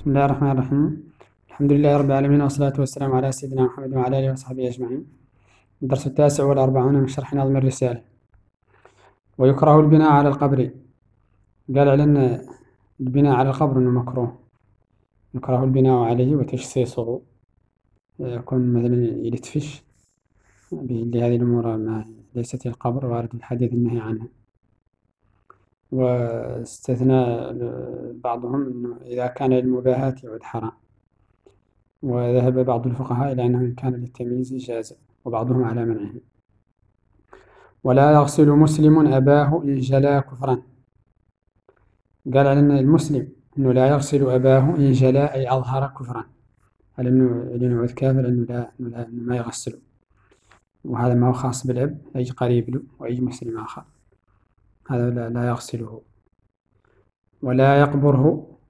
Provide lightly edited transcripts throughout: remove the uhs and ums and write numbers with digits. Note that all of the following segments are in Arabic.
بسم الله الرحمن الرحيم. الحمد لله رب العالمين، والصلاة والسلام على سيدنا محمد وعلى آله وصحبه أجمعين. الدرس 49 من شرح نظم الرسالة. ويكره البناء على القبر. قال علينا البناء على القبر إنه مكروه، يكره البناء عليه وتجسيسه، يكون مثلا يلتفش لهذه الأمور ما ليست في القبر، وارد الحديث النهي عنها. واستثنى بعضهم إنه إذا كان للمباهاة يعد حرام، وذهب بعض الفقهاء إلى أنه إن كان للتمييز جاز، وبعضهم على منعه. ولا يغسل مسلم أباه إن جلا كفرا. قال علينا المسلم أنه لا يغسل أباه إن جلا أي أظهر كفرا، على أنه يعود كافر، أنه ما يغسله. وهذا ما هو خاص بالأب، أي قريب له وأي مسلم آخر هذا لا يغسله. ولا يقبره،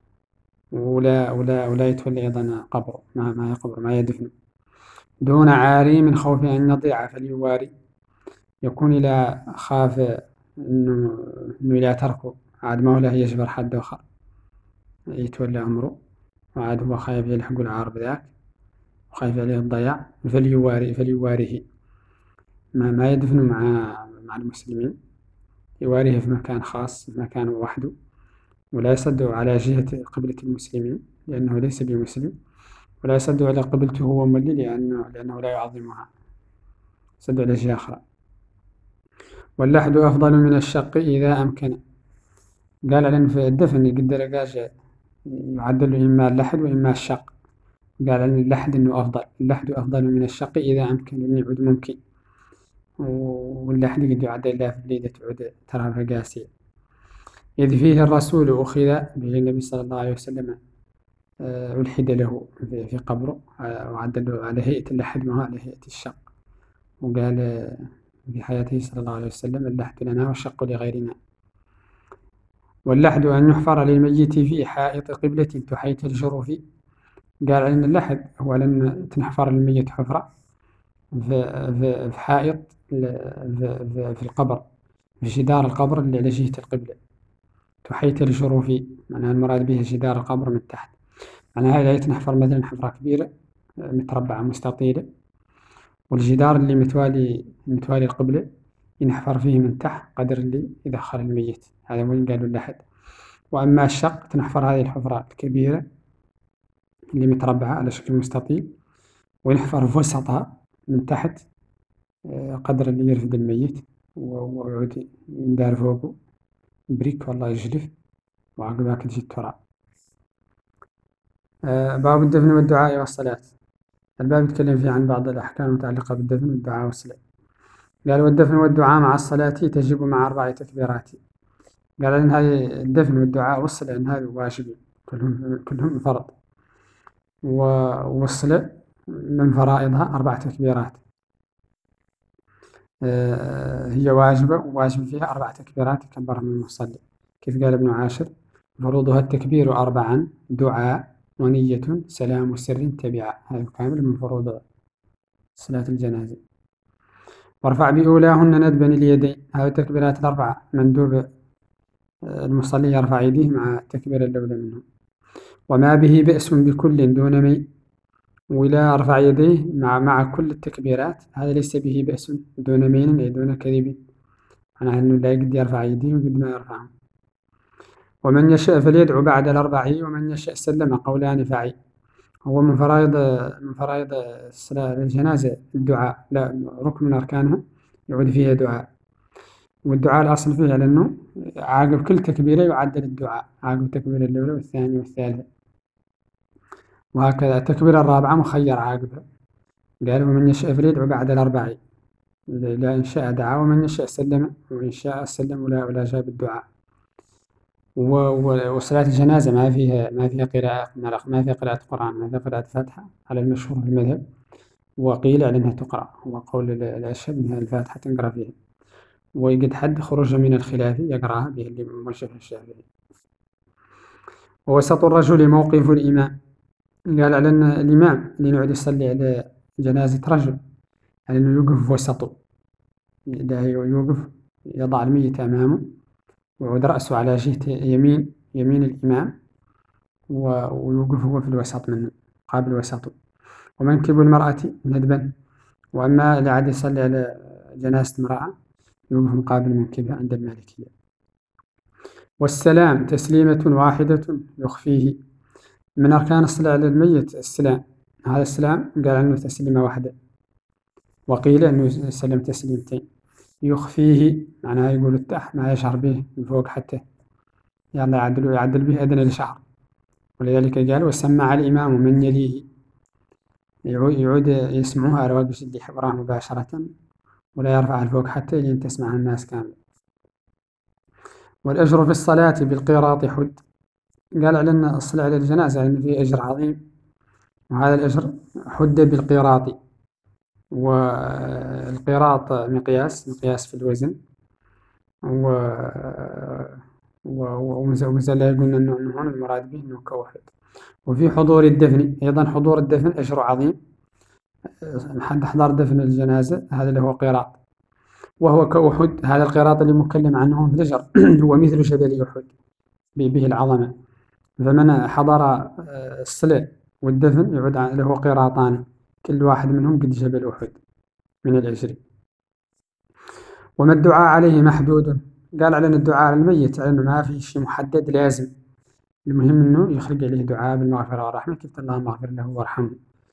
ولا يتولي أيضا قبره، ما يقبر، ما يدفن دون عاري من خوف أن يضيع فليواري. يكون إلى خاف إنه إلى تركه عاد ما هو له يجبر حد آخر يتولى أمره، وعاد هو خايف يلحق العار بذاك وخايف عليه الضياع، فليواريه، ما يدفن مع المسلمين، يواريه في مكان خاص، في مكان وحده، ولا يصدع على جهة قبلة المسلمين لأنه ليس بمسلم، ولا يصدع على قبلته هو مولي لأنه لا يعظمها، يصدع على جهة أخرى. واللحد أفضل من الشق إذا أمكن. قال علينا في الدفن يقدر يعدل إما اللحد وإما الشق. قال علينا اللحد إنه اللحد أفضل من الشق إذا أمكن، إنه يعود ممكن، واللحد قد يعدل له في الليلة تعود تراها قاسية. إذ فيه الرسول أخذ به النبي صلى الله عليه وسلم، ألحد له في قبره، وعدل على هيئة اللحد ما هو على هيئة الشق. وقال في حياته صلى الله عليه وسلم اللحد لنا والشق لغيرنا. واللحد أن يحفر للميت في حائط قبلة تحيط الجرف. قال علينا اللحد هو لأن تنحفر للميت حفرة في حائط في القبر، في جدار القبر اللي على جهة القبلة، تحيط الجرف، معناها المراد به جدار القبر من تحت. معناها لا تنحفر مثلا حفرة كبيرة متربعة مستطيلة، والجدار اللي متوالي القبلة ينحفر فيه من تحت قدر اللي يدخل الميت، هذا وين قالوا اللحد. وأما الشق تنحفر هذه الحفرة الكبيرة اللي متربعة على شكل مستطيل، وينحفر في وسطها من تحت قدر اللي يرفد الميت، ويعود يندار فوقه بريك والله يجلف، وعقبها تجي التراب. باب الدفن والدعاء والصلاة. الباب يتكلم فيه عن بعض الأحكام المتعلقة بالدفن والدعاء والصلاة. قال والدفن والدعاء مع الصلاة تجب مع 4 تكبيرات. قال إن هذه الدفن والدعاء والصلاة إن هذه واجبين كلهم فرض، والصلاة من فرائضها 4 تكبيرات، هي واجبة، وواجب فيها 4 تكبيرات يكبرها من المصلي، كيف قال ابن عاشر فروضها التكبير 4 دعاء ونية سلام سر تبعا، هذا كامل من فروض صلاة الجنازة. وارفع بأولاهن ندبا اليدين، هذه التكبيرات ال4 مندوب المصلي يرفع يديه مع التكبير الأولى منهم. وما به بأس بكل دون مي، ولا أرفع يديه مع كل التكبيرات، هذا ليس به بأس دون مين أي دون كذب، معناها أنه لا يقدر يرفع يديه وقد ما يرفعهم. ومن يشاء فليدعو بعد ال4، ومن يشاء سلم قولان فعي. هو من فرائض الصلاة الجنازة الدعاء، لا ركن من أركانها يعود فيها دعاء، والدعاء الأصل فيه على أنه عقب كل تكبيرة يعدل الدعاء، عقب التكبيرة الأولى والثانية والثالثة، وهكذا التكبيرة الرابعة مخير عاقبها. قال ومن يشاء فليدعو بعد ال4، لا إن شاء دعا ومن يشاء سلم، وإن شاء سلم ولا جاب الدعاء. وصلاة الجنازة ما فيها قراءة ما فيها قراءة قرآن، ما فيها قراءة فاتحة على المشهور في المذهب، وقيل على أنها تقرأ، وقول الأشهب أنها الفاتحة تنقرأ فيها، ويقد حد خروج من الخلاف يقرأها به اللي موجه الشافعي. ووسط الرجل موقف الإمام. قال على أن الإمام اللي يقعد يصلي على جنازة رجل على أنه يوقف في وسطه، يوقف يضع الميت أمامه، ويعود رأسه على جهة يمين الإمام، ويوقف هو في الوسط منه قابل وسطه. ومنكب المرأة ندبا، وأما اللي عاد يصلي على جنازة امرأة يوقف مقابل منكبها عند المالكية. والسلام تسليمة واحدة يخفيه. من أركان الصلاة على الميت السلام، هذا السلام قال عنه تسليمة واحدة، وقيل أنه يسلم تسليمتين. يخفيه معناها يقول التح ما يشعر به من فوق حتى يلا يعدل به أدنى لشعر. ولذلك قال وسمع الإمام من يليه، يعود يسمعوها رواق يشد حبرها مباشرة ولا يرفع الفوق حتى لين تسمعها الناس كامل. والأجر في الصلاة بالقيراط حد، قال على الصلاة على الجنازة أن فيه أجر عظيم، وهذا الأجر حد بالقيراط. والقيراط مقياس في الوزن، ومثل قلنا أنه هون المراد به أنه كوحد. وفي حضور الدفن أيضا، حضور الدفن أجر عظيم، حد حضر دفن الجنازة هذا اللي هو قيراط، وهو كأحد. هذا القيراط اللي مكلم عنه في الأجر هو مثل جبل أحد به العظمة. فمن حضر الصلة والدفن يعود له قيراطان، كل واحد منهم قد جبل أحد من الأجر. وما الدعاء عليه محدود، قال على الدعاء على الميت على أنه ما في شيء محدد لازم، المهم أنه يخرج عليه دعاء بالمغفرة والرحمة، كيف اللهم اغفر له وارحمه.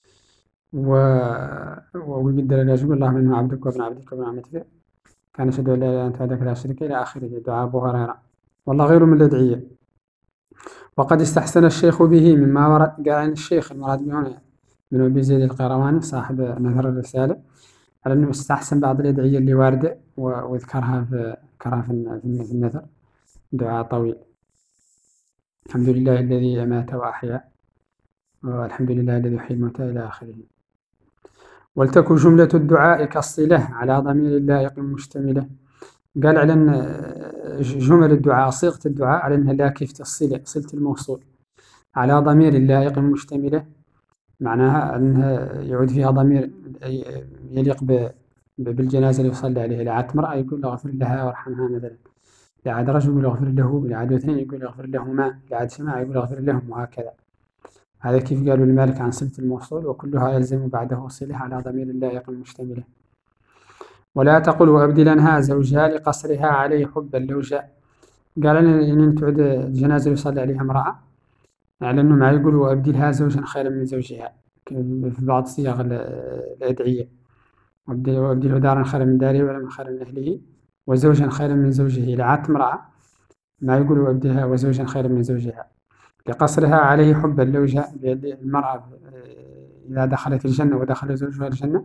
ويقدر يقول اللهم إنه عبدك وابن عبدك وابن عمتك كان يشهد أن لا إله إلا أنت وحدك لا شريك إلى آخره، دعاء أبو هريرة. والله غير من الأدعية. وقد استحسن الشيخ به مما ورد، قال عن الشيخ المراد به هنا بن أبي زيد القيرواني صاحب نثر الرسالة على أنه استحسن بعض الأدعية اللي واردة وذكرها في النثر، دعاء طويل. الحمد لله الذي أمات وأحيا، والحمد لله الذي يحيي الموتى إلى آخره. ولتكن جملة الدعاء كالصلة على ضمير اللائق مشتملة، قال على أن جمل الدعاء صيغة الدعاء على أنها لاكفة الصلة، صلة الموصول، على ضمير اللائق مشتملة، معناها أنها يعود فيها ضمير يليق بالجنازة اللي يصلي عليها. لعاد امرأة يقول اغفر لها وارحمها مثلا، لعاد رجل يقول اغفر له، لعاد اثنين يقول اغفر لهما، لعاد جماعة يقول اغفر لهم، وهكذا. هذا كيف قالوا المالك عن صلة الموصول، وكلها يلزم بعده صلة على ضمير اللائق المشتملة. ولا تقل وأبدلنها زوجها لقصرها عليه حبا لو جاء، قال إن تعود الجنازة يصلي عليها امرأة على أنه ما يقول وأبدلها زوجا خيرا من زوجها في بعض صيغ الأدعية، وأبدله دارا خيرا من داره ولما خيرا من أهله وزوجا خيرا من زوجه. لعات امرأة ما يقول وأبدلها وزوجا خيرا من زوجها لقصرها عليه حبا لو جاء. المرأة إذا دخلت الجنة ودخل زوجها الجنة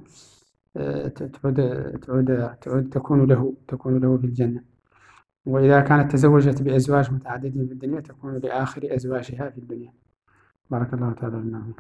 تعود تكون له في الجنة. وإذا كانت تزوجت بأزواج متعددين في الدنيا تكون لآخر أزواجها في الدنيا. بارك الله تعالى لنا.